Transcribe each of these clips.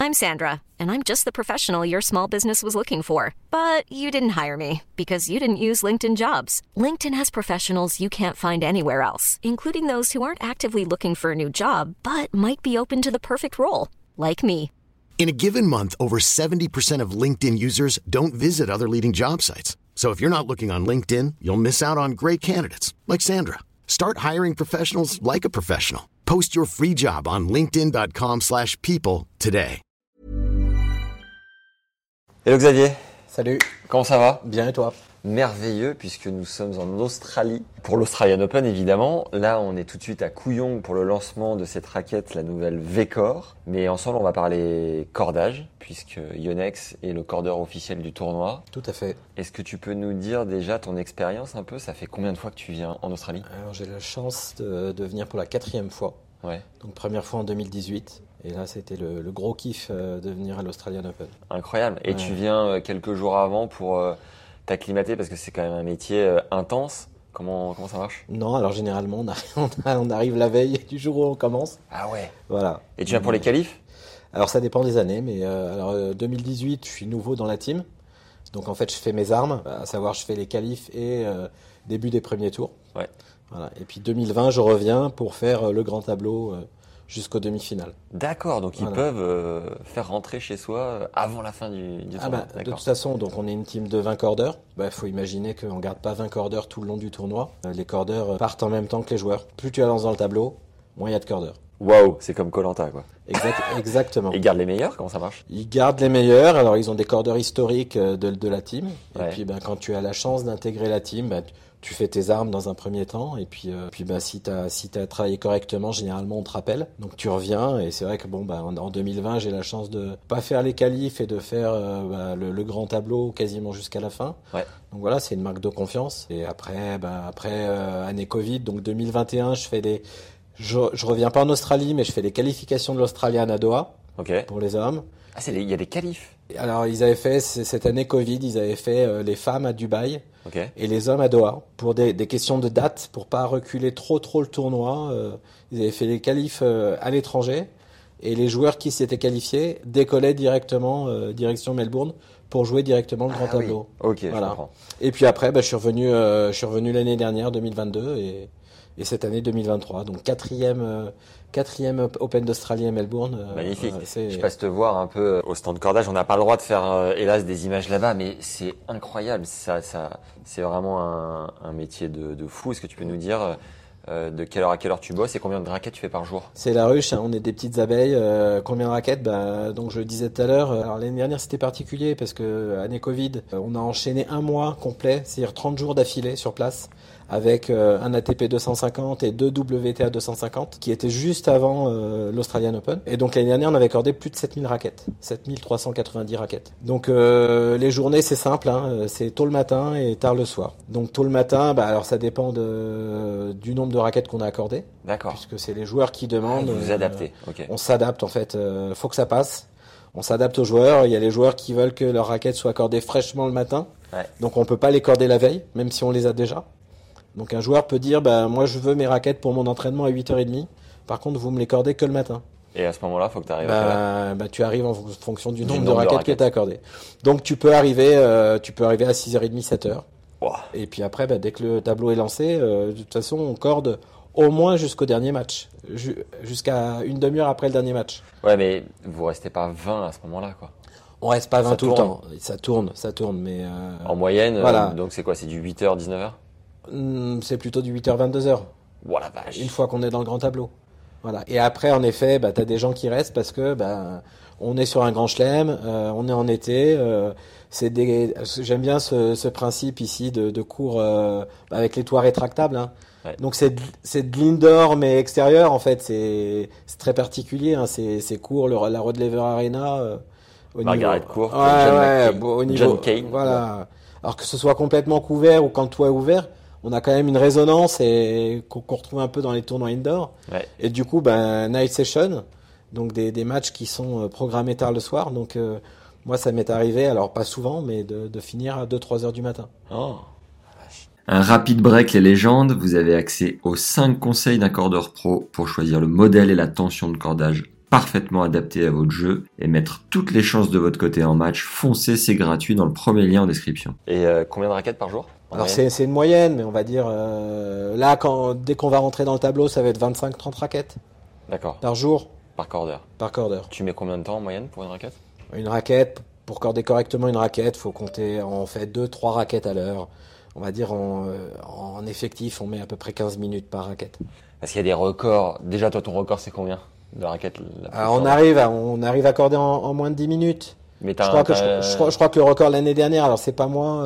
I'm Sandra, and I'm just the professional your small business was looking for. But you didn't hire me because you didn't use LinkedIn Jobs. LinkedIn has professionals you can't find anywhere else, including those who aren't actively looking for a new job, but might be open to the perfect role, like me. In a given month, over 70% of LinkedIn users don't visit other leading job sites. So if you're not looking on LinkedIn, you'll miss out on great candidates like Sandra. Start hiring professionals like a professional. Post your free job on linkedin.com/people today. Hello Xavier. Salut. Comment ça va? Bien et toi? Merveilleux, puisque nous sommes en Australie pour l'Australian Open évidemment. Là on est tout de suite à Kooyong pour le lancement de cette raquette, la nouvelle V-Core. Mais ensemble on va parler cordage, puisque Yonex est le cordeur officiel du tournoi. Tout à fait. Est-ce que tu peux nous dire déjà ton expérience un peu? Ça fait combien de fois que tu viens en Australie? Alors j'ai la chance de venir pour la 4e fois. Ouais. Donc première fois en 2018. Et là c'était le gros kiff de venir à l'Australian Open. Incroyable. Et ouais. Tu viens quelques jours avant pour t'acclimater parce que c'est quand même un métier intense. Comment ça marche? Non, alors généralement on arrive la veille du jour où on commence. Ah ouais. Voilà. Et tu viens pour les qualifs? Alors ça dépend des années, mais 2018 je suis nouveau dans la team. Donc en fait je fais mes armes, à savoir je fais les qualifs et début des premiers tours. Ouais. Voilà. Et puis 2020 je reviens pour faire le grand tableau jusqu'aux demi-finales. D'accord, donc ils peuvent faire rentrer chez soi avant la fin du tournoi. De toute façon, donc on est une team de 20 cordeurs. Faut imaginer qu'on ne garde pas 20 cordeurs tout le long du tournoi. Les cordeurs partent en même temps que les joueurs. Plus tu avances dans le tableau, moins il y a de cordeurs. Waouh, c'est comme Koh-Lanta quoi. Exactement. Ils gardent les meilleurs, comment ça marche? Ils gardent les meilleurs, alors ils ont des cordeurs historiques de la team. Ouais. Et puis quand tu as la chance d'intégrer la team, tu fais tes armes dans un premier temps et puis si t'as travaillé correctement, généralement on te rappelle. Donc tu reviens et c'est vrai que en 2020 j'ai la chance de pas faire les qualifs et de faire le grand tableau quasiment jusqu'à la fin. Ouais. Donc voilà, c'est une marque de confiance. Et après année Covid, donc 2021 je reviens pas en Australie, mais je fais les qualifications de l'Australian à Doha pour les hommes. Ah, il y a des qualifs. Alors ils avaient fait cette année Covid, ils avaient fait les femmes à Dubaï et les hommes à Doha pour des questions de date, pour pas reculer trop le tournoi. Ils avaient fait les qualifs à l'étranger et les joueurs qui s'étaient qualifiés décollaient directement direction Melbourne pour jouer directement le grand tableau. Oui. Ok, voilà. je comprends. Et puis après, je suis revenu l'année dernière 2022 et cette année 2023, donc quatrième Open d'Australie à Melbourne. Magnifique. Je passe te voir un peu au stand cordage. On n'a pas le droit de faire, hélas, des images là-bas, mais c'est incroyable. C'est vraiment un métier de fou. Est-ce que tu peux nous dire de quelle heure à quelle heure tu bosses et combien de raquettes tu fais par jour? C'est la ruche, on est des petites abeilles. Combien de raquettes? Donc je le disais tout à l'heure. Alors l'année dernière c'était particulier parce que année Covid, on a enchaîné un mois complet, c'est-à-dire 30 jours d'affilée sur place, avec un ATP 250 et 2 WTA 250 qui étaient juste avant l'Australian Open. Et donc l'année dernière on avait accordé plus de 7000 raquettes, 7390 raquettes. Donc les journées c'est simple, c'est tôt le matin et tard le soir. Donc tôt le matin, alors ça dépend du nombre de raquettes qu'on a accordées. D'accord. Puisque c'est les joueurs qui demandent. Vous adaptez. Ok. On s'adapte en fait, faut que ça passe. On s'adapte aux joueurs. Il y a les joueurs qui veulent que leurs raquettes soient accordées fraîchement le matin. Ouais. Donc on peut pas les corder la veille, même si on les a déjà. Donc un joueur peut dire moi je veux mes raquettes pour mon entraînement à 8h30. Par contre vous me les cordez que le matin. Et à ce moment-là, faut que tu arrives à tu arrives en fonction du nombre de raquettes que tu as accordées. Donc tu peux arriver à 6h30, 7h. Wow. Et puis après, dès que le tableau est lancé, de toute façon, on corde au moins jusqu'au dernier match, jusqu'à une demi-heure après le dernier match. Ouais, mais vous restez pas 20 à ce moment-là, quoi. On reste pas 20 tout tourne. le temps. Ça tourne, mais en moyenne, voilà. Donc c'est quoi? C'est du 8h, 19h? C'est plutôt du 8h, 22h. Oh la vache. Une fois qu'on est dans le grand tableau. Voilà. Et après, en effet, t'as des gens qui restent parce que on est sur un grand chelem, on est en été. J'aime bien ce principe ici de cours avec les toits rétractables. Ouais. Donc c'est de l'indoor mais extérieur en fait. C'est très particulier. C'est court, la Rod Laver Arena. Margaret Court, John Kane. Voilà. Alors que ce soit complètement couvert ou quand le toit est ouvert, on a quand même une résonance et qu'on retrouve un peu dans les tournois indoor. Ouais. Et du coup, night session, donc des matchs qui sont programmés tard le soir. Donc moi, ça m'est arrivé, alors pas souvent, mais de finir à 2-3 heures du matin. Oh. Un rapide break les légendes, vous avez accès aux 5 conseils d'un cordeur pro pour choisir le modèle et la tension de cordage parfaitement adapté à votre jeu et mettre toutes les chances de votre côté en match, foncez, c'est gratuit dans le premier lien en description. Et combien de raquettes par jour en Alors moyenne? c'est une moyenne, mais on va dire là dès qu'on va rentrer dans le tableau, ça va être 25-30 raquettes D'accord, par jour, par corder. par corder. Tu mets combien de temps en moyenne pour une raquette? Une raquette, pour corder correctement une raquette, faut compter, on fait 2-3 raquettes à l'heure. On va dire en effectif, on met à peu près 15 minutes par raquette. Parce qu'il y a des records. Déjà, toi, ton record, c'est combien de raquettes la plus Alors, on forte? arrive à corder en moins de 10 minutes. Mais Je crois que le record l'année dernière, alors c'est pas moi,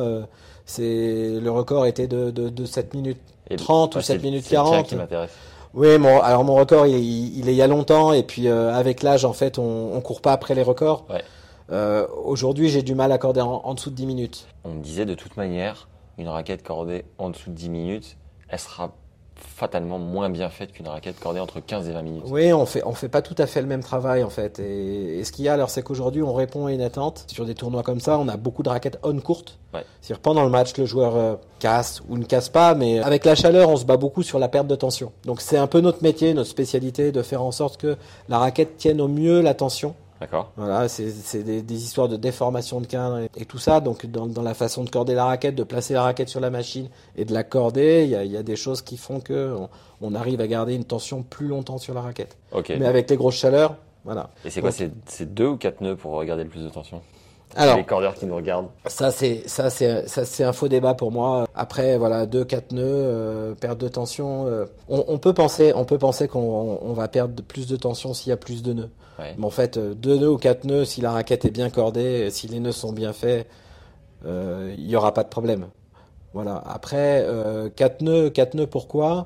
le record était de 7 minutes 30 ou 7 minutes C'est le tien 40. qui m'intéresse. Oui, alors mon record, il est il y a longtemps, et puis avec l'âge, en fait, on court pas après les records. Ouais. Aujourd'hui, j'ai du mal à corder en dessous de 10 minutes. On me disait de toute manière, une raquette cordée en dessous de 10 minutes, elle sera fatalement moins bien faite qu'une raquette cordée entre 15 et 20 minutes. Oui, on fait pas tout à fait le même travail en fait. Et ce qu'il y a alors, c'est qu'aujourd'hui, on répond à une attente. Sur des tournois comme ça, on a beaucoup de raquettes on courtes. Ouais. C'est-à-dire pendant le match, le joueur casse ou ne casse pas, mais avec la chaleur, on se bat beaucoup sur la perte de tension. Donc c'est un peu notre métier, notre spécialité, de faire en sorte que la raquette tienne au mieux la tension. D'accord. Voilà, c'est des histoires de déformation de cadre et tout ça. Donc dans la façon de corder la raquette, de placer la raquette sur la machine et de la corder, il y a des choses qui font que on arrive à garder une tension plus longtemps sur la raquette. Ok. Mais avec les grosses chaleurs, voilà. Et c'est quoi, Donc, c'est 2 ou 4 nœuds pour garder le plus de tension? alors, Les cordeurs qui nous regardent. ça c'est un faux débat pour moi. Après voilà, 2-4 nœuds, perte de tension. On peut penser qu'on va perdre plus de tension s'il y a plus de nœuds. Ouais. Mais en fait, 2 nœuds ou 4 nœuds, si la raquette est bien cordée, si les nœuds sont bien faits, il n'y aura pas de problème. Voilà. Après, 4 nœuds pourquoi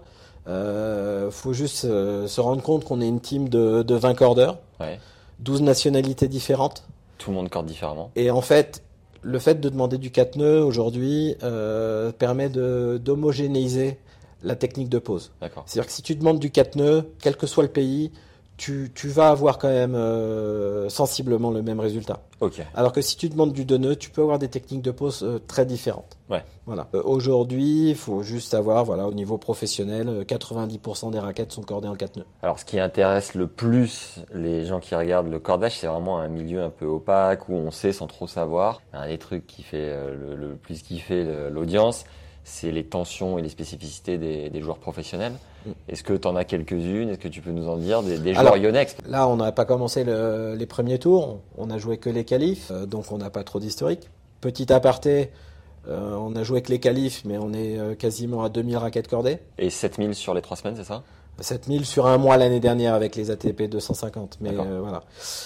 faut juste se rendre compte qu'on est une team de 20 cordeurs, Ouais. 12 nationalités différentes. Tout le monde corde différemment. Et en fait, le fait de demander du 4 nœuds aujourd'hui permet d'homogénéiser la technique de pose. D'accord. C'est-à-dire que si tu demandes du 4 nœuds, quel que soit le pays, tu vas avoir quand même sensiblement le même résultat. Ok. Alors que si tu demandes du 2 nœuds, tu peux avoir des techniques de pose très différentes. Ouais. Voilà. Aujourd'hui, il faut juste savoir, voilà, au niveau professionnel, 90% des raquettes sont cordées en 4 nœuds. Alors, ce qui intéresse le plus les gens qui regardent le cordage, c'est vraiment un milieu un peu opaque où on sait sans trop savoir. Un des trucs qui fait le plus kiffer l'audience, c'est les tensions et les spécificités des joueurs professionnels. Est-ce que tu en as quelques-unes? Est-ce que tu peux nous en dire des joueurs Alors, Yonex? Là, on n'a pas commencé les premiers tours. On a joué que les qualifs, donc on n'a pas trop d'historique. Petit aparté, on a joué que les qualifs, mais on est quasiment à 2000 raquettes cordées. Et 7000 sur les 3 semaines, c'est ça? 7000 sur un mois l'année dernière avec les ATP 250. Mais D'accord. voilà.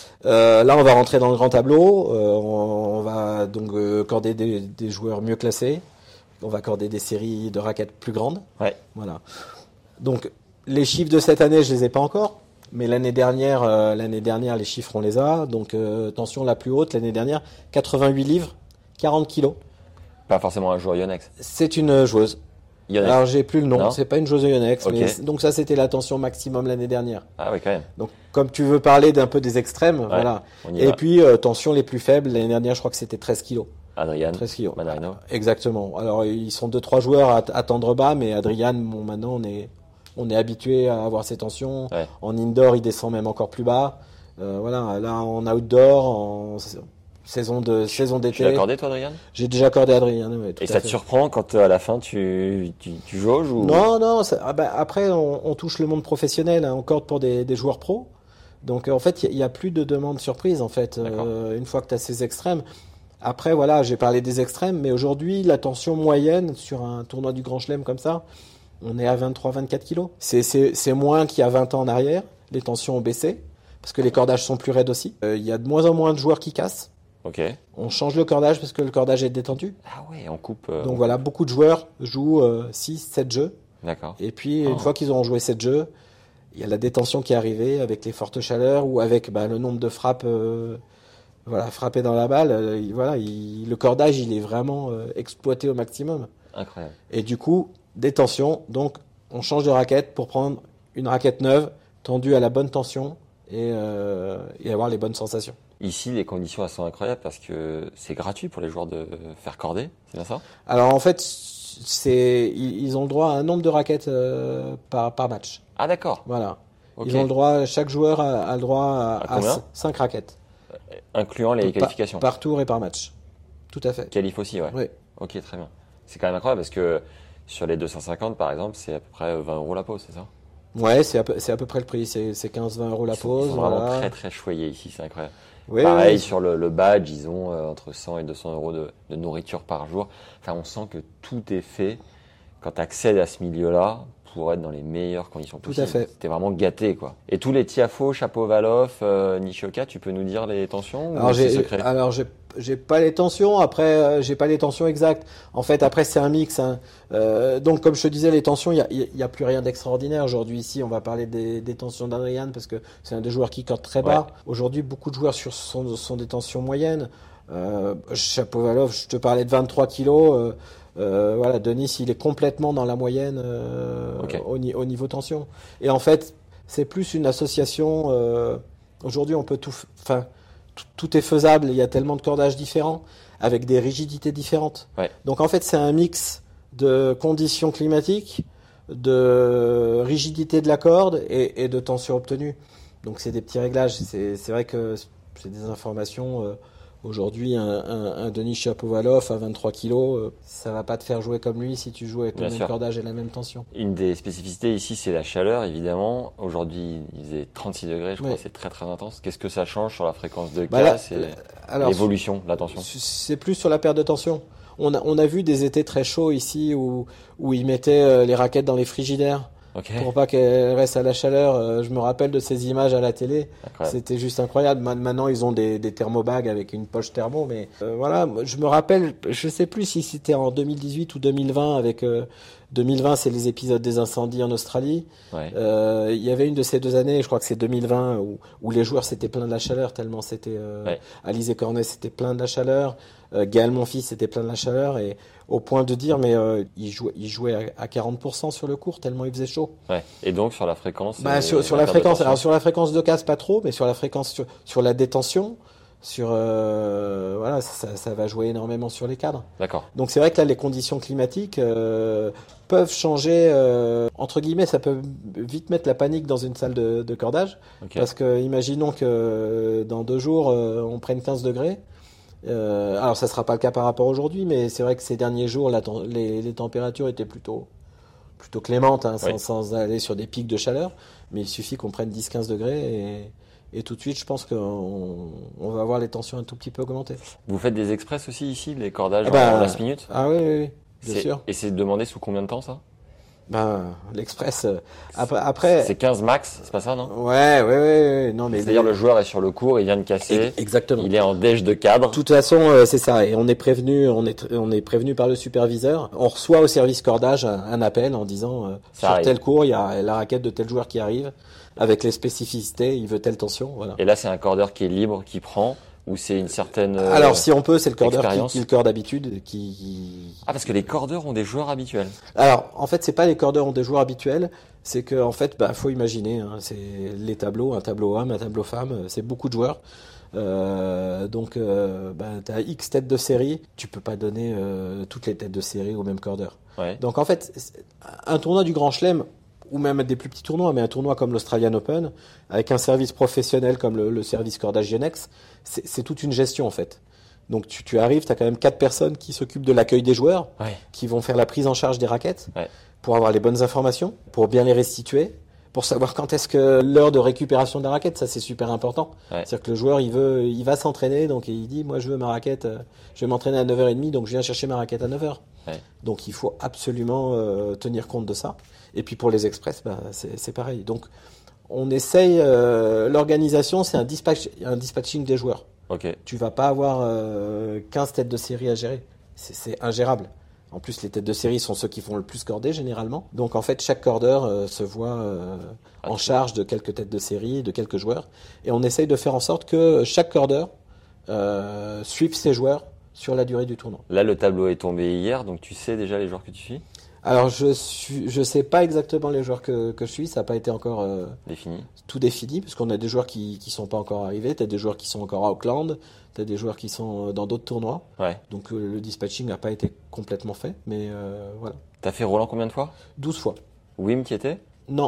Là, on va rentrer dans le grand tableau. On va donc corder des joueurs mieux classés. On va accorder des séries de raquettes plus grandes. Ouais. Voilà. Donc, les chiffres de cette année, je les ai pas encore. Mais l'année dernière, les chiffres, on les a. Donc, tension la plus haute, l'année dernière, 88 livres, 40 kilos. Pas forcément un joueur Yonex. C'est une joueuse. Yonex. Alors, j'ai plus le nom. Non. C'est pas une joueuse de Yonex. Ok. Mais donc, ça, c'était la tension maximum l'année dernière. Ah oui, quand même. Donc, comme tu veux parler d'un peu des extrêmes, voilà. On y Et va. puis, tension les plus faibles, l'année dernière, je crois que c'était 13 kilos. Adrian, 13 kilos. Manarino. Exactement. Alors, ils sont 2-3 joueurs à tendre bas, mais Adrian, bon, maintenant, on est habitué à avoir ces tensions. Ouais. En indoor, il descend même encore plus bas. Voilà, là, en outdoor, en saison Tu l'as d'été. accordé, toi, Adrian? J'ai déjà accordé Adrian, oui, tout Et à ça fait. te surprend quand à la fin tu jauges ou... Non, après, on touche le monde professionnel, hein, on corde pour des joueurs pros. Donc, en fait, il y a plus de demandes surprises, en fait, D'accord. une fois que tu as ces extrêmes. Après, voilà, j'ai parlé des extrêmes, mais aujourd'hui, la tension moyenne sur un tournoi du Grand Chelem comme ça, on est à 23-24 kilos. C'est moins qu'il y a 20 ans en arrière. Les tensions ont baissé, parce que les cordages sont plus raides aussi. Il y a de moins en moins de joueurs qui cassent. Ok. On change le cordage parce que le cordage est détendu. Ah ouais, on coupe... Donc voilà, beaucoup de joueurs jouent 6-7 jeux. D'accord. Et puis, une fois qu'ils auront joué 7 jeux, il y a la détention qui est arrivée avec les fortes chaleurs ou avec le nombre de frappes frappées dans la balle. Le cordage, il est vraiment exploité au maximum. Incroyable. Et du coup, détention. Donc, on change de raquette pour prendre une raquette neuve, tendue à la bonne tension et avoir les bonnes sensations. Ici, les conditions elles sont incroyables parce que c'est gratuit pour les joueurs de faire corder, c'est bien ça? Alors, en fait, ils ont le droit à un nombre de raquettes par match. Ah d'accord. Voilà. Ok. Ils ont le droit, chaque joueur a le droit À combien 5 raquettes. Incluant les qualifications. Par tour et par match. Tout à fait. Qualif aussi, ouais. Oui. Ok, très bien. C'est quand même incroyable parce que sur les 250, par exemple, c'est à peu près 20 € la pause, c'est ça? Ouais, c'est à peu près le prix. C'est 15-20 € la pause. Ils sont vraiment voilà. très très choyés ici, c'est incroyable. Oui, Pareil, oui. sur le badge, ils ont entre 100 et 200 € de nourriture par jour. Enfin, on sent que tout est fait quand tu accèdes à ce milieu-là pour être dans les meilleures conditions Tout possibles. à fait. T'es vraiment gâté, quoi. Et tous les Tiafoe, Shapovalov, Nishioka, tu peux nous dire les tensions Alors ou c'est secret? j'ai pas les tensions. Après, j'ai pas les tensions exactes. En fait, après c'est un mix. Hein. Donc, comme je te disais, les tensions, il y a plus rien d'extraordinaire aujourd'hui. Ici, on va parler des tensions d'Adrian parce que c'est un des joueurs qui corde très bas. Ouais. Aujourd'hui, beaucoup de joueurs sont des tensions moyennes. Shapovalov, je te parlais de 23 kilos. Voilà, Denis, il est complètement dans la moyenne Ok. au niveau tension. Et en fait, c'est plus une association. Aujourd'hui, on peut tout est faisable. Il y a tellement de cordages différents avec des rigidités différentes. Ouais. Donc en fait, c'est un mix de conditions climatiques, de rigidité de la corde et de tension obtenue. Donc c'est des petits réglages. C'est vrai que c'est des informations. Aujourd'hui, un Denis Shapovalov à 23 kilos, ça va pas te faire jouer comme lui si tu joues avec le Bien même sûr. cordage et la même tension. Une des spécificités ici, c'est la chaleur, évidemment. Aujourd'hui, il faisait 36 degrés, je crois, Oui. c'est très très intense. Qu'est-ce que ça change sur la fréquence de Bah là, casse et alors, l'évolution de la tension? c'est plus sur la perte de tension. On a vu des étés très chauds ici où ils mettaient les raquettes dans les frigidaires Ok, pour pas qu'elles restent à la chaleur. Je me rappelle de ces images à la télé. incroyable. C'était juste incroyable. Maintenant, ils ont des thermobags avec une poche thermo. Mais voilà, je me rappelle, je sais plus si c'était en 2018 ou 2020 avec... 2020, c'est les épisodes des incendies en Australie. Ouais. Il y avait une de ces 2 années, je crois que c'est 2020, où les joueurs s'étaient pleins de la chaleur, tellement c'était... Ouais. Alizé Cornet s'était plein de la chaleur. Gaël Monfils s'était plein de la chaleur. Et au point de dire, mais il jouait à 40% sur le court, tellement il faisait chaud. Ouais. Et donc sur la fréquence Sur la perte de fréquence, tension. alors sur la fréquence de casse pas trop, mais sur la fréquence sur la détention, voilà, ça va jouer énormément sur les cadres. D'accord. Donc c'est vrai que là les conditions climatiques peuvent changer entre guillemets, ça peut vite mettre la panique dans une salle de cordage Ok. parce que imaginons que dans 2 jours on prenne 15 degrés. Alors ça sera pas le cas par rapport à aujourd'hui, mais c'est vrai que ces derniers jours les températures étaient plutôt clémentes, hein, Oui. sans aller sur des pics de chaleur, mais il suffit qu'on prenne 10-15 degrés et tout de suite, je pense qu'on va avoir les tensions un tout petit peu augmenter. Vous faites des express aussi ici, les cordages Ah bah, en last minute? Ah oui, oui, oui, bien C'est- sûr. Et c'est demandé sous combien de temps ça? L'Express, après... C'est 15 max, c'est pas ça, non? Ouais, non, mais... C'est-à-dire le joueur est sur le court, il vient de casser, Exactement. il est en déj de cadre. De toute façon, c'est ça. Et on est prévenu par le superviseur. On reçoit au service cordage un appel en disant Ça sur arrive. tel cours, il y a la raquette de tel joueur qui arrive avec les spécificités. Il veut telle tension. Voilà. Et là, c'est un cordeur qui est libre, qui prend, ou c'est une certaine Alors, si on peut, c'est le cordeur expérience. qui le corde d'habitude. Ah, parce que les cordeurs ont des joueurs habituels. Alors, en fait, c'est pas les cordeurs ont des joueurs habituels. C'est que, en fait, faut imaginer. Hein, c'est les tableaux, un tableau homme, un tableau femme. C'est beaucoup de joueurs. Donc, t'as X têtes de série. Tu peux pas donner toutes les têtes de série au même cordeur. Ouais. Donc en fait, un tournoi du Grand Chelem, ou même des plus petits tournois, mais un tournoi comme l'Australian Open, avec un service professionnel comme le service cordage Yonex, c'est toute une gestion en fait. Donc tu arrives, tu as quand même 4 personnes qui s'occupent de l'accueil des joueurs, Ouais. qui vont faire la prise en charge des raquettes, Ouais. pour avoir les bonnes informations, pour bien les restituer, pour savoir quand est-ce que l'heure de récupération de la raquette, ça c'est super important. Ouais. C'est-à-dire que le joueur, il va s'entraîner, donc il dit, moi je veux ma raquette, je vais m'entraîner à 9h30, donc je viens chercher ma raquette à 9h. Ouais. Donc il faut absolument tenir compte de ça. Et puis pour les express, c'est pareil. Donc on essaye, l'organisation, c'est un dispatching des joueurs. Ok. Tu vas pas avoir 15 têtes de série à gérer. C'est ingérable. En plus, les têtes de série sont ceux qui font le plus corder généralement. Donc en fait, chaque cordeur se voit en charge de quelques têtes de série, de quelques joueurs. Et on essaye de faire en sorte que chaque cordeur suive ses joueurs sur la durée du tournoi. Là, le tableau est tombé hier, donc tu sais déjà les joueurs que tu suis? Alors je sais pas exactement les joueurs que je suis, ça n'a pas été encore Défini. tout défini, parce qu'on a des joueurs qui sont pas encore arrivés, tu as des joueurs qui sont encore à Auckland, tu as des joueurs qui sont dans d'autres tournois. Ouais. Donc le dispatching n'a pas été complètement fait, mais voilà. T'as fait Roland combien de fois? 12 fois. Wim qui était? Non,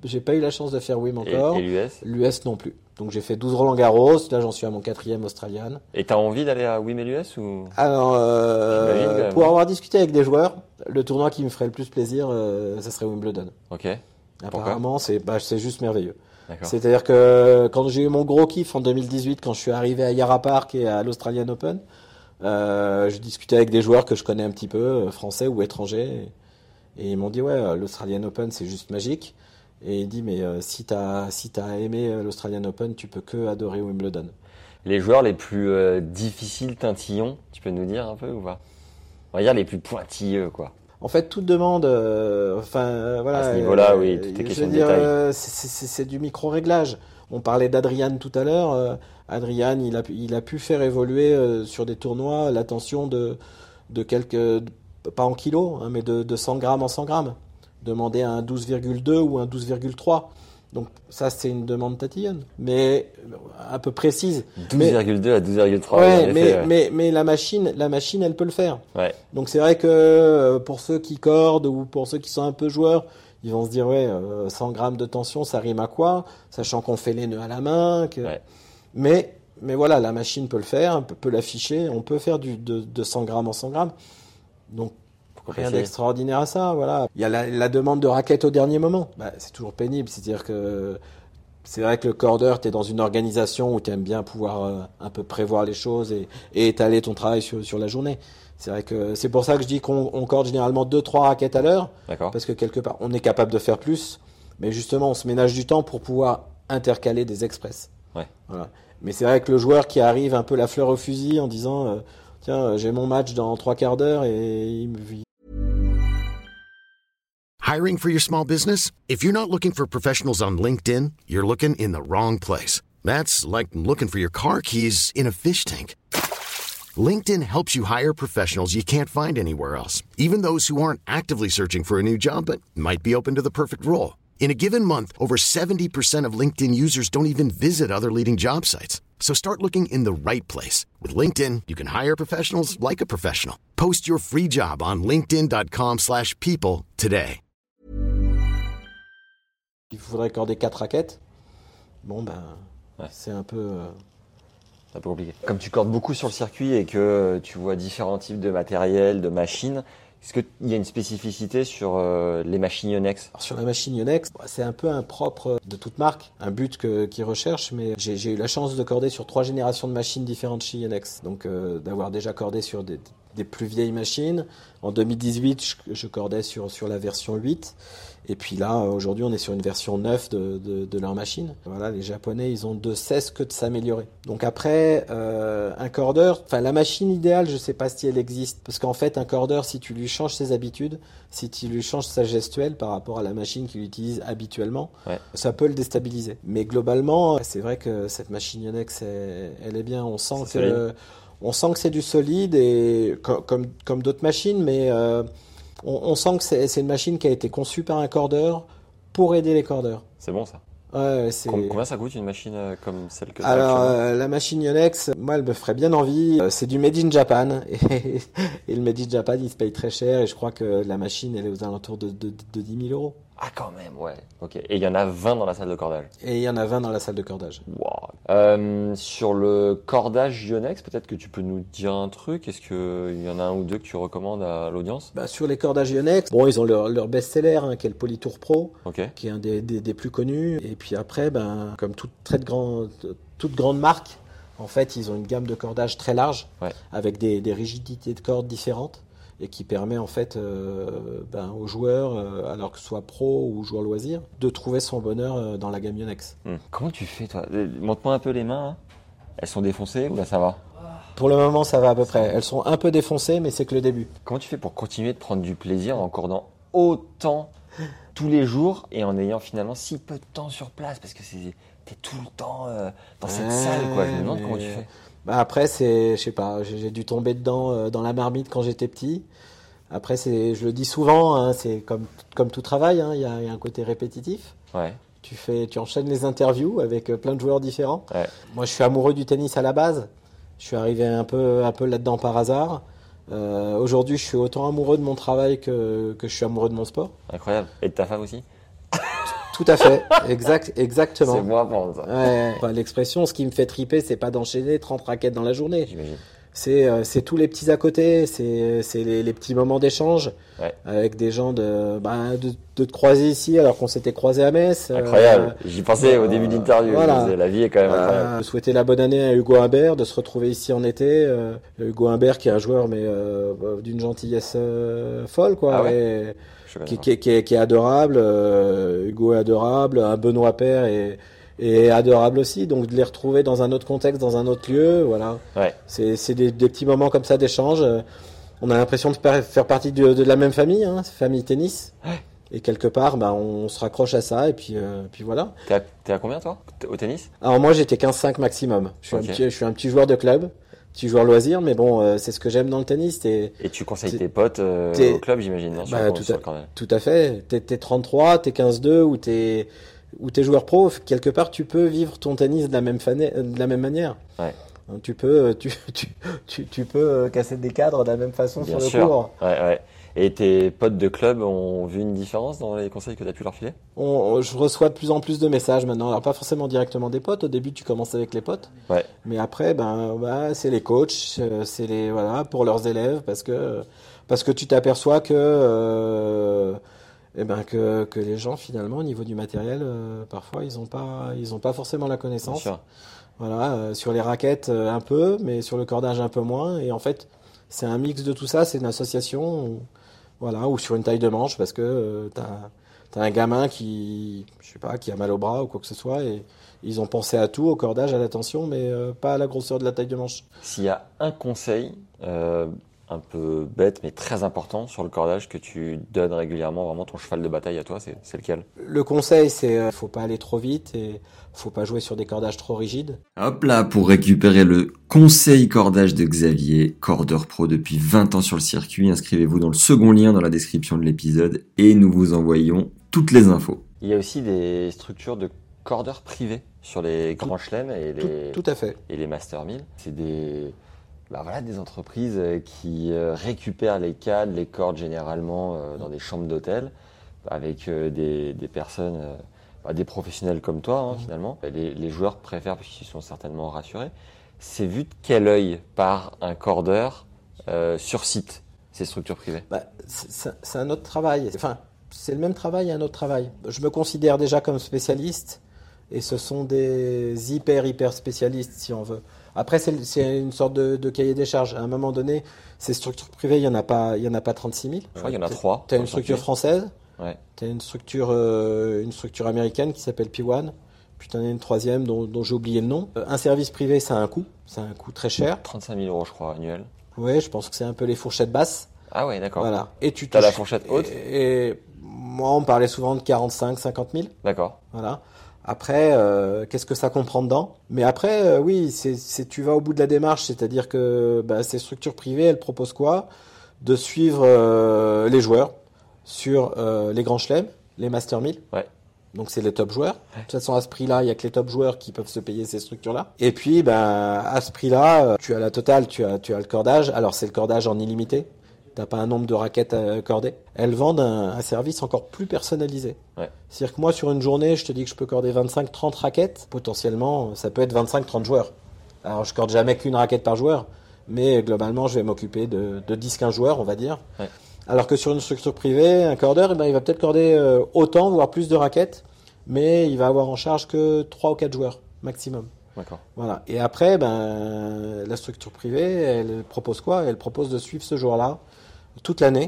j'ai pas eu la chance de faire WIM encore. Et l'US? L'US non plus. Donc j'ai fait 12 Roland Garros, là j'en suis à mon 4e Australian. Et t'as envie d'aller à WIM et l'US ou? Alors, J'imagine, pour avoir discuté avec des joueurs, le tournoi qui me ferait le plus plaisir, ça serait Wimbledon. Ok. Apparemment, c'est juste merveilleux. D'accord. C'est-à-dire que quand j'ai eu mon gros kiff en 2018, quand je suis arrivé à Yarra Park et à l'Australian Open, je discutais avec des joueurs que je connais un petit peu, français ou étrangers, et ils m'ont dit ouais, l'Australian Open c'est juste magique. Et il dit mais si t'as aimé l'Australian Open, tu peux que adorer Wimbledon. Les joueurs les plus difficiles, tintillons, tu peux nous dire un peu ou pas? On va dire les plus pointilleux, quoi. En fait, toute demande, voilà. À ce niveau-là, oui, tout est question de détail. C'est du micro-réglage. On parlait d'Adrian tout à l'heure. Adrian, il a pu faire évoluer sur des tournois l'attention de quelques, pas en kilos, hein, mais de 100 grammes en 100 grammes. Demander un 12,2 ou un 12,3. Donc ça, c'est une demande tatillonne, mais un peu précise. 12,2 à 12,3. Ouais, mais la machine, elle peut le faire. Ouais. Donc c'est vrai que pour ceux qui cordent ou pour ceux qui sont un peu joueurs, ils vont se dire 100 grammes de tension, ça rime à quoi? Sachant qu'on fait les nœuds à la main. Ouais. Mais voilà, la machine peut le faire, peut l'afficher. On peut faire de 100 grammes en 100 grammes. Donc rien d'extraordinaire à ça, voilà. Il y a la demande de raquettes au dernier moment. C'est toujours pénible, c'est-à-dire que c'est vrai que le cordeur, tu es dans une organisation où tu aimes bien pouvoir un peu prévoir les choses et étaler ton travail sur la journée. C'est vrai que c'est pour ça que je dis qu'on corde généralement 2-3 raquettes à l'heure. D'accord. Parce que quelque part, on est capable de faire plus, mais justement, on se ménage du temps pour pouvoir intercaler des express. Ouais. Voilà. Mais c'est vrai que le joueur qui arrive un peu la fleur au fusil en disant tiens, j'ai mon match dans 3 quarts d'heure et il me vit. Hiring for your small business? If you're not looking for professionals on LinkedIn, you're looking in the wrong place. That's like looking for your car keys in a fish tank. LinkedIn helps you hire professionals you can't find anywhere else, even those who aren't actively searching for a new job but might be open to the perfect role. In a given month, over 70% of LinkedIn users don't even visit other leading job sites. So start looking in the right place. With LinkedIn, you can hire professionals like a professional. Post your free job on linkedin.com/people today. Il faudrait accorder 4 raquettes. Ouais. C'est un peu... C'est un peu compliqué. Comme tu cordes beaucoup sur le circuit et que tu vois différents types de matériel, de machines, est-ce qu'il y a une spécificité sur les machines Yonex? Alors, sur la machine Yonex, c'est un peu un propre de toute marque, un but qu'ils recherchent, mais j'ai eu la chance de corder sur 3 générations de machines différentes chez Yonex. Donc d'avoir déjà cordé sur des plus vieilles machines. En 2018, je cordais sur la version 8. Et puis là, aujourd'hui, on est sur une version 9 de leur machine. Voilà, les Japonais, ils ont de cesse que de s'améliorer. Donc après, un cordeur, la machine idéale, je sais pas si elle existe. Parce qu'en fait, un cordeur, si tu lui changes ses habitudes, si tu lui changes sa gestuelle par rapport à la machine qu'il utilise habituellement, ça peut le déstabiliser. Mais globalement, c'est vrai que cette machine Yonex, elle est bien. On sent que c'est du solide et comme d'autres machines, mais on sent que c'est une machine qui a été conçue par un cordeur pour aider les cordeurs. C'est bon ça. Ouais, Combien ça coûte une machine comme celle que tu as Alors, actuellement? la machine Yonex, moi, elle me ferait bien envie. C'est du Made in Japan. Et le Made in Japan, il se paye très cher. Et je crois que la machine, elle est aux alentours de 10 000 €. Ah, quand même, ouais. Ok. Et il y en a 20 dans la salle de cordage. Et il y en a 20 dans la salle de cordage. Wow. Sur le cordage Yonex, peut-être que tu peux nous dire un truc. Est-ce qu'il y en a un ou deux que tu recommandes à l'audience? Sur les cordages Yonex, ils ont leur best-seller, qui est le Polytour Pro, Ok. qui est un des plus connus. Et puis après, comme toute grande marque, en fait, ils ont une gamme de cordages très large, avec des rigidités de cordes différentes, et qui permet en fait aux joueurs, alors que ce soit pro ou joueur loisir, de trouver son bonheur dans la gamme Yonex. Comment tu fais, toi? Montre-moi un peu les mains. Hein. Elles sont défoncées ou là ça va? Pour le moment, ça va à peu près. Elles sont un peu défoncées, mais c'est que le début. Comment tu fais pour continuer de prendre du plaisir en cordant autant tous les jours et en ayant finalement si peu de temps sur place? Parce que t'es tout le temps dans cette salle, quoi. Je me demande comment tu fais. Après, je sais pas, j'ai dû tomber dedans dans la marmite quand j'étais petit. Après, je le dis souvent, c'est comme tout travail, il y a un côté répétitif. Ouais. Tu enchaînes les interviews avec plein de joueurs différents. Ouais. Moi, je suis amoureux du tennis à la base. Je suis arrivé un peu là-dedans par hasard. Aujourd'hui, je suis autant amoureux de mon travail que je suis amoureux de mon sport. Incroyable. Et de ta femme aussi? Tout à fait, exactement. C'est moi pour ça. Ouais. Enfin, l'expression, ce qui me fait triper, c'est pas d'enchaîner 30 raquettes dans la journée. J'imagine. C'est tous les petits à côté, c'est les petits moments d'échange Ouais. avec des gens de te croiser ici alors qu'on s'était croisé à Metz. Incroyable. J'y pensais au début d'interview. Voilà. Je disais, la vie est quand même incroyable. De souhaiter la bonne année à Hugo Humbert, de se retrouver ici en été. Hugo Humbert qui est un joueur mais d'une gentillesse folle quoi. Ah ouais. Et Je connais qui est adorable. Hugo est adorable, un Benoît Paire et adorable aussi, donc de les retrouver dans un autre contexte, dans un autre lieu, voilà. Ouais. C'est des petits moments comme ça d'échange. On a l'impression de faire partie de la même famille, hein, famille tennis. Ouais. Et quelque part, on se raccroche à ça et puis voilà. T'es à combien toi au tennis? Alors moi j'étais 15-5 maximum. Je suis un petit joueur de club, petit joueur loisir, mais bon, c'est ce que j'aime dans le tennis. Et tu conseilles tes potes au club, j'imagine, non? Tout à fait. T'es 33, t'es 15-2 ou t'es joueur pro, quelque part tu peux vivre ton tennis de la même manière. Ouais. Donc, tu peux casser des cadres de la même façon Bien sur sûr. le court. Ouais. Et tes potes de club ont vu une différence dans les conseils que tu as pu leur filer? Je reçois de plus en plus de messages maintenant. Alors pas forcément directement des potes. Au début tu commences avec les potes. Ouais. Mais après c'est les coachs, c'est pour leurs élèves parce que tu t'aperçois que les gens finalement au niveau du matériel parfois ils ont pas forcément la connaissance. Bien sûr. Voilà, sur les raquettes un peu, mais sur le cordage un peu moins. Et en fait, c'est un mix de tout ça. C'est une association, ou sur une taille de manche, parce que t'as un gamin qui a mal au bras ou quoi que ce soit, et ils ont pensé à tout, au cordage, à la tension, mais pas à la grosseur de la taille de manche. S'il y a un conseil un peu bête, mais très important sur le cordage que tu donnes régulièrement, vraiment ton cheval de bataille à toi, c'est lequel? Le conseil, c'est faut pas aller trop vite et faut pas jouer sur des cordages trop rigides. Hop là, pour récupérer le conseil cordage de Xavier, cordeur pro depuis 20 ans sur le circuit, inscrivez-vous dans le second lien dans la description de l'épisode et nous vous envoyons toutes les infos. Il y a aussi des structures de cordeurs privés sur les grands chelems et Tout à fait. et les Master 1000. C'est des entreprises qui récupèrent les cadres, les cordes généralement dans des chambres d'hôtel avec des personnes, des professionnels comme toi hein, finalement. Les joueurs préfèrent parce qu'ils sont certainement rassurés. C'est vu de quel œil par un cordeur sur site, ces structures privées? C'est un autre travail. Enfin, c'est le même travail et un autre travail. Je me considère déjà comme spécialiste et ce sont des hyper spécialistes si on veut. Après, c'est une sorte de cahier des charges. À un moment donné, ces structures privées, il y en a pas 36 000. Je crois qu'il y en a 3. Tu as une structure française, ouais. tu as une structure américaine qui s'appelle P1, puis tu en as une troisième dont j'ai oublié le nom. Un service privé, ça a un coût. C'est un coût très cher. 35 000 € je crois, annuel. Oui, je pense que c'est un peu les fourchettes basses. Ah ouais, d'accord. Voilà. Et tu as la touches- fourchette haute et moi, on me parlait souvent de 45, 50 000. D'accord. Voilà. Après, qu'est-ce que ça comprend dedans? Mais après, oui, tu vas au bout de la démarche, c'est-à-dire que ces structures privées, elles proposent quoi? De suivre les joueurs sur les grands chelems, les Master 1000. Ouais. Donc c'est les top joueurs. De toute façon, à ce prix-là, il y a que les top joueurs qui peuvent se payer ces structures-là. Et puis, à ce prix-là, tu as la totale, tu as le cordage. Alors c'est le cordage en illimité. T'as pas un nombre de raquettes cordées. Elles vendent un service encore plus personnalisé. Ouais. C'est-à-dire que moi, sur une journée, je te dis que je peux corder 25-30 raquettes. Potentiellement, ça peut être 25-30 joueurs. Alors, je corde jamais qu'une raquette par joueur. Mais globalement, je vais m'occuper de 10-15 joueurs, on va dire. Ouais. Alors que sur une structure privée, un cordeur, il va peut-être corder autant, voire plus de raquettes. Mais il va avoir en charge que 3 ou 4 joueurs, maximum. D'accord. Voilà. Et après, la structure privée, elle propose quoi? Elle propose de suivre ce joueur-là toute l'année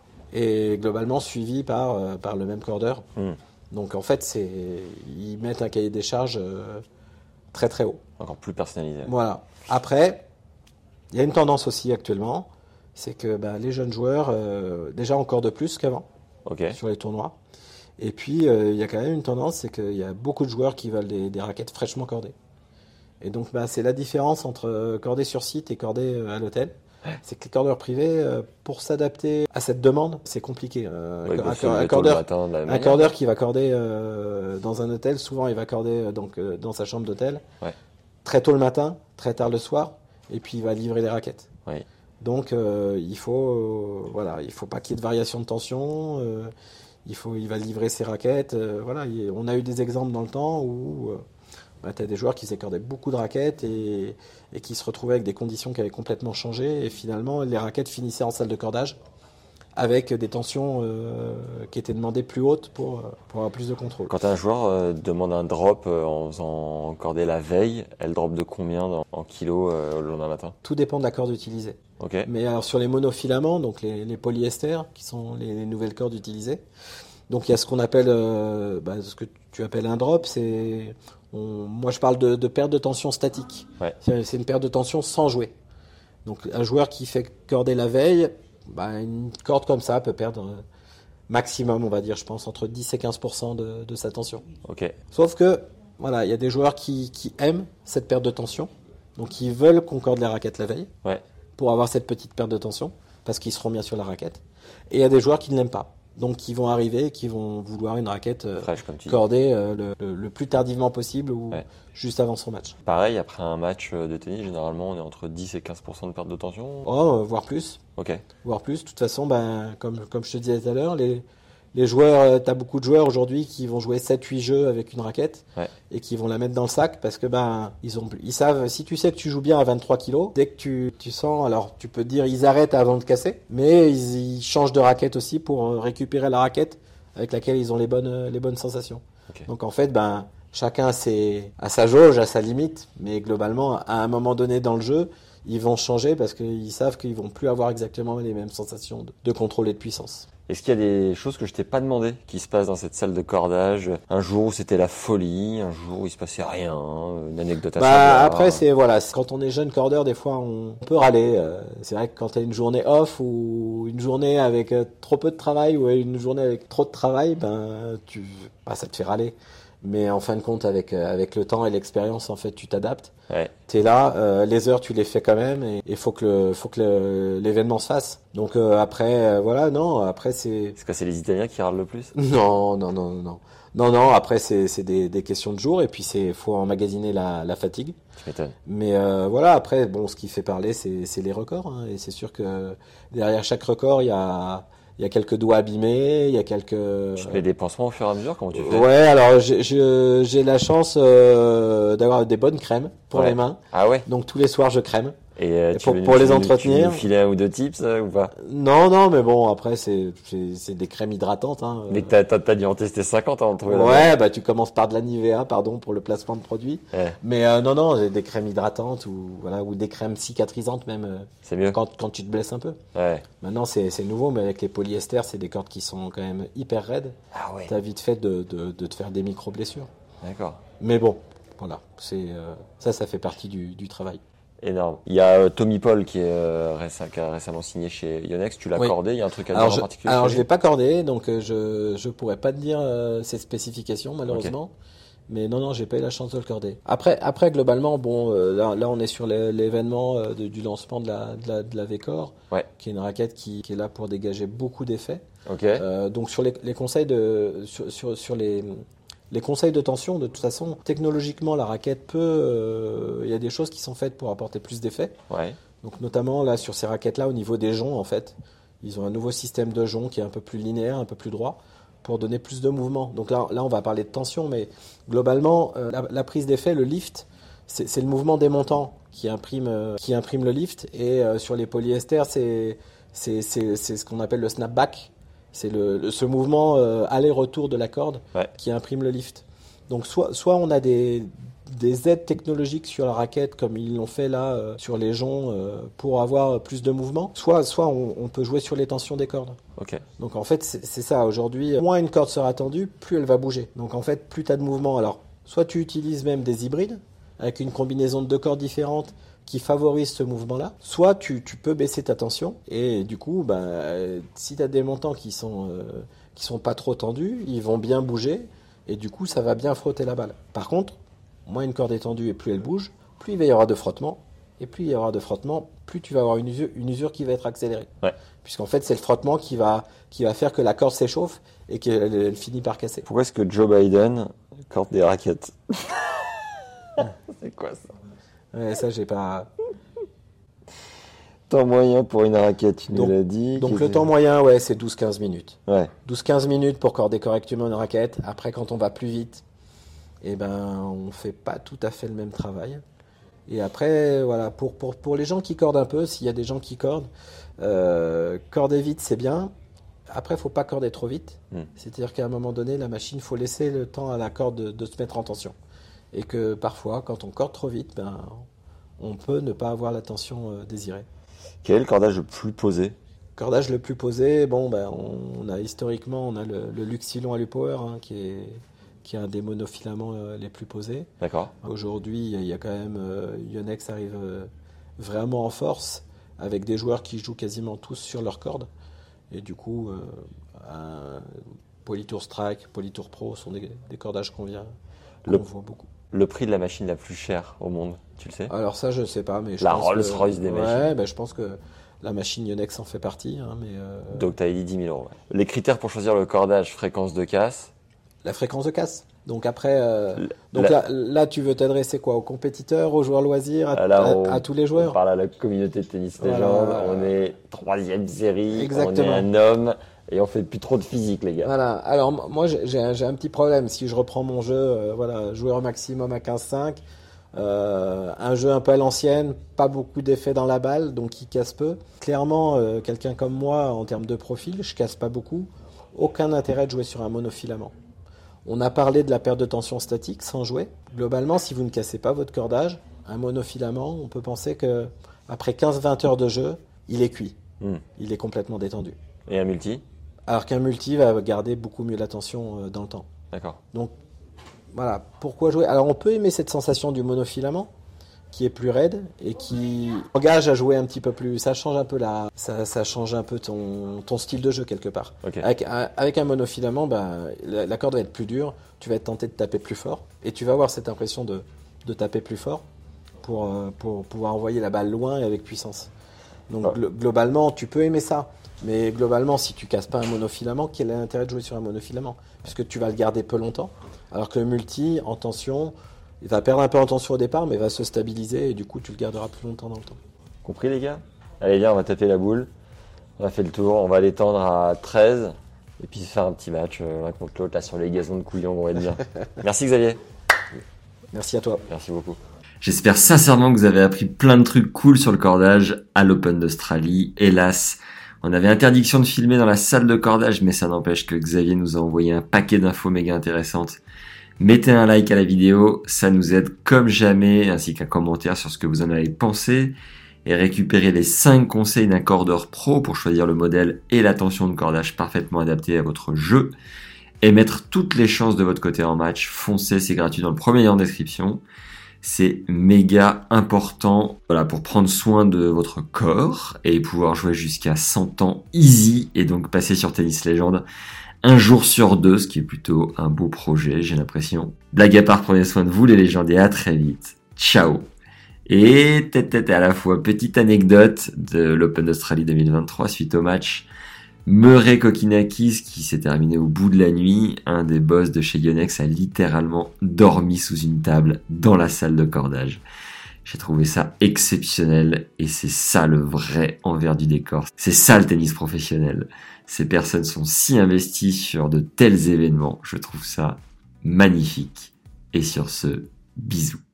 et globalement suivi par le même cordeur. Donc en fait, ils mettent un cahier des charges très très haut. Encore plus personnalisé. Voilà. Après, il y a une tendance aussi actuellement, c'est que les jeunes joueurs déjà ont cordent plus qu'avant Ok. sur les tournois. Et puis il y a quand même une tendance, c'est qu'il y a beaucoup de joueurs qui veulent des raquettes fraîchement cordées. Et donc c'est la différence entre corder sur site et corder à l'hôtel. C'est que les cordeurs privés, pour s'adapter à cette demande, c'est compliqué. Un cordeur qui va corder dans un hôtel, souvent il va corder dans sa chambre d'hôtel, Ouais. très tôt le matin, très tard le soir, et puis il va livrer les raquettes. Oui. Donc il faut pas qu'il y ait de variation de tension. il va livrer ses raquettes. Voilà, on a eu des exemples dans le temps où tu as des joueurs qui s'accordaient beaucoup de raquettes et qui se retrouvaient avec des conditions qui avaient complètement changé. Et finalement, les raquettes finissaient en salle de cordage avec des tensions qui étaient demandées plus hautes pour avoir plus de contrôle. Quand un joueur demande un drop en faisant corder la veille, elle drop de combien en kilos le lendemain matin? Tout dépend de la corde utilisée. Okay. Mais alors sur les monofilaments, donc les polyesters, qui sont les nouvelles cordes utilisées, donc il y a ce qu'on appelle, ce que tu appelles un drop, moi je parle de perte de tension statique. Ouais. C'est une perte de tension sans jouer. Donc un joueur qui fait corder la veille, une corde comme ça peut perdre maximum, on va dire, je pense, entre 10 et 15% de sa tension. Okay. Sauf que, voilà, il y a des joueurs qui aiment cette perte de tension, donc ils veulent qu'on corde les raquettes la veille. Ouais. Pour avoir cette petite perte de tension, parce qu'ils seront bien sur la raquette. Et il y a des joueurs qui ne l'aiment pas. Donc qui vont arriver, qui vont vouloir une raquette fraîche, comme tu cordée le plus tardivement possible ou juste avant son match. Pareil, après un match de tennis, généralement on est entre 10 et 15% de perte de tension. Voire plus. Ok. Voire plus. De toute façon, comme je te disais tout à l'heure, les joueurs, tu as beaucoup de joueurs aujourd'hui qui vont jouer 7-8 jeux avec une raquette et qui vont la mettre dans le sac parce que ils savent, si tu sais que tu joues bien à 23 kilos, dès que tu sens, alors tu peux te dire ils arrêtent avant de casser, mais ils changent de raquette aussi pour récupérer la raquette avec laquelle ils ont les bonnes sensations. Okay. Donc en fait, chacun a sa jauge, à sa limite, mais globalement, à un moment donné dans le jeu, ils vont changer parce qu'ils savent qu'ils vont plus avoir exactement les mêmes sensations de contrôle et de puissance. Est-ce qu'il y a des choses que je t'ai pas demandé qui se passent dans cette salle de cordage? Un jour où c'était la folie, un jour où il se passait rien, une anecdote à savoir. Après, quand on est jeune cordeur, des fois on peut râler. C'est vrai que quand tu as une journée off ou une journée avec trop peu de travail ou une journée avec trop de travail, ça te fait râler. Mais en fin de compte, avec le temps et l'expérience, en fait, tu t'adaptes. Ouais. T'es là, les heures, tu les fais quand même, et il faut que l'événement se fasse. Donc après, après c'est. Est-ce que c'est les Italiens qui râlent le plus? Non. Après c'est des questions de jour, et puis faut emmagasiner la fatigue. Tu m'étonnes. Mais après, ce qui fait parler, c'est les records, hein, et c'est sûr que derrière chaque record, il y a quelques doigts abîmés, il y a quelques... Tu te mets des pansements au fur et à mesure, comment tu fais? Ouais, alors j'ai la chance d'avoir des bonnes crèmes pour les mains. Ah ouais? Donc tous les soirs je crème. Et pour les entretenir. Tu nous filer un ou deux tips ou pas? Non, mais bon, après c'est des crèmes hydratantes. Hein. Mais t'as dû en tester 50 avant de trouver la bonne. Ouais, tu commences par de la Nivea, pour le placement de produits. Ouais. Mais non, j'ai des crèmes hydratantes ou des crèmes cicatrisantes même. C'est mieux. Quand tu te blesses un peu. Ouais. Maintenant c'est nouveau, mais avec les polyesters, c'est des cordes qui sont quand même hyper raides. Ah ouais. T'as vite fait de te faire des micro-blessures. D'accord. Mais bon, voilà, ça fait partie du travail. Énorme. Il y a Tommy Paul qui a récemment signé chez Yonex. Tu l'as cordé? Il y a un truc à dire en particulier? Alors je l'ai pas cordé, donc je pourrais pas te dire ses spécifications malheureusement. Okay. Mais non, j'ai pas eu la chance de le corder. Après globalement, là on est sur l'événement du lancement de la V-Core, qui est une raquette qui est là pour dégager beaucoup d'effets. Okay. Donc sur les conseils sur les conseils de tension, de toute façon, technologiquement, la raquette il y a des choses qui sont faites pour apporter plus d'effets. Ouais. Donc notamment là sur ces raquettes-là, au niveau des joncs, en fait, ils ont un nouveau système de joncs qui est un peu plus linéaire, un peu plus droit, pour donner plus de mouvement. Donc là, on va parler de tension, mais globalement, la prise d'effet, le lift, c'est le mouvement démontant qui imprime le lift. Et sur les polyesters, c'est ce qu'on appelle le snapback. C'est ce mouvement aller-retour de la corde qui imprime le lift. Donc soit on a des aides technologiques sur la raquette comme ils l'ont fait là sur les joncs pour avoir plus de mouvement, soit on peut jouer sur les tensions des cordes. Okay. Donc en fait c'est ça aujourd'hui, moins une corde sera tendue, plus elle va bouger. Donc en fait plus tu as de mouvement. Alors soit tu utilises même des hybrides avec une combinaison de deux cordes différentes qui favorise ce mouvement-là, soit tu peux baisser ta tension et du coup, si tu as des montants qui sont pas trop tendus, ils vont bien bouger et du coup, ça va bien frotter la balle. Par contre, moins une corde est tendue et plus elle bouge, plus il va y avoir de frottement et plus il y aura de frottement, plus tu vas avoir une usure qui va être accélérée. Ouais. Puisqu'en fait, c'est le frottement qui va faire que la corde s'échauffe et qu'elle finit par casser. Pourquoi est-ce que Joe Biden corde des raquettes? C'est quoi ça? Ouais, ça, j'ai pas... Temps moyen pour une raquette, tu nous l'as dit. Donc le temps moyen, ouais, c'est 12-15 minutes. Ouais. 12-15 minutes pour corder correctement une raquette. Après, quand on va plus vite, eh ben, on fait pas tout à fait le même travail. Et après, voilà, pour les gens qui cordent un peu, s'il y a des gens qui cordent, corder vite, c'est bien. Après, il faut pas corder trop vite. C'est-à-dire qu'à un moment donné, la machine, il faut laisser le temps à la corde de se mettre en tension. Et que parfois, quand on corde trop vite, ben, on peut ne pas avoir la tension désirée. Quel est le cordage le plus posé? Cordage le plus posé, bon, ben, on a historiquement, on a le Luxilon Alupower, hein, qui est un des monofilaments les plus posés. D'accord. Aujourd'hui, il y a quand même Yonex arrive vraiment en force avec des joueurs qui jouent quasiment tous sur leur corde. Et du coup, Polytour Strike, Polytour Pro sont des cordages qu'on voit beaucoup. Le prix de la machine la plus chère au monde, tu le sais? Alors ça, je ne sais pas, mais la Rolls-Royce des machines. Ouais, ben, je pense que la machine Yonex en fait partie. Hein, mais donc tu as dit 10 000 €. Ouais. Les critères pour choisir le cordage, fréquence de casse? La fréquence de casse. Donc après, là, tu veux t'adresser quoi? Aux compétiteurs, aux joueurs loisirs, à tous les joueurs? On parle à la communauté de tennis légende, on est 3e série, exactement. On est un homme et on fait plus trop de physique, les gars. Voilà. Alors moi, j'ai un petit problème. Si je reprends mon jeu, joueur maximum à 15-5, un jeu un peu à l'ancienne, pas beaucoup d'effets dans la balle, donc qui casse peu. Clairement, quelqu'un comme moi, en termes de profil, je casse pas beaucoup. Aucun intérêt de jouer sur un monofilament. On a parlé de la perte de tension statique sans jouer. Globalement, si vous ne cassez pas votre cordage, un monofilament, on peut penser qu'après 15-20 heures de jeu, il est cuit. Il est complètement détendu. Et un multi? Alors qu'un multi va garder beaucoup mieux la tension dans le temps. D'accord. Donc, voilà. Pourquoi jouer? Alors, on peut aimer cette sensation du monofilament, qui est plus raide et qui engage à jouer un petit peu plus. Ça change un peu ça change un peu ton style de jeu quelque part. Okay. Avec un monofilament, la corde va être plus dure, tu vas être tenté de taper plus fort et tu vas avoir cette impression de taper plus fort pour pouvoir envoyer la balle loin et avec puissance. Donc globalement, tu peux aimer ça, mais globalement, si tu casses pas un monofilament, quel est l'intérêt de jouer sur un monofilament? Puisque tu vas le garder peu longtemps, alors que le multi en tension, il va perdre un peu en tension au départ, mais va se stabiliser et du coup, tu le garderas plus longtemps dans le temps. Compris, les gars? Allez, viens, on va taper la boule. On a fait le tour. On va l'étendre à 13 et puis faire un petit match l'un contre l'autre là sur les gazons de Couillon. On va être bien. Merci, Xavier. Merci à toi. Merci beaucoup. J'espère sincèrement que vous avez appris plein de trucs cool sur le cordage à l'Open d'Australie. Hélas, on avait interdiction de filmer dans la salle de cordage, mais ça n'empêche que Xavier nous a envoyé un paquet d'infos méga intéressantes. Mettez un like à la vidéo, ça nous aide comme jamais, ainsi qu'un commentaire sur ce que vous en avez pensé. Et récupérez les 5 conseils d'un cordeur pro pour choisir le modèle et la tension de cordage parfaitement adapté à votre jeu. Et mettre toutes les chances de votre côté en match. Foncez, c'est gratuit dans le premier lien en description. C'est méga important, pour prendre soin de votre corps et pouvoir jouer jusqu'à 100 ans easy et donc passer sur Tennis Légende un jour sur 2, ce qui est plutôt un beau projet, j'ai l'impression. Blague à part, prenez soin de vous les légendes et à très vite. Ciao. Et tête à la fois, petite anecdote de l'Open d'Australie 2023 suite au match Murray Kokinakis qui s'est terminé au bout de la nuit. Un des boss de chez Yonex a littéralement dormi sous une table dans la salle de cordage. J'ai trouvé ça exceptionnel et c'est ça le vrai envers du décor. C'est ça le tennis professionnel. Ces personnes sont si investies sur de tels événements. Je trouve ça magnifique. Et sur ce, bisous.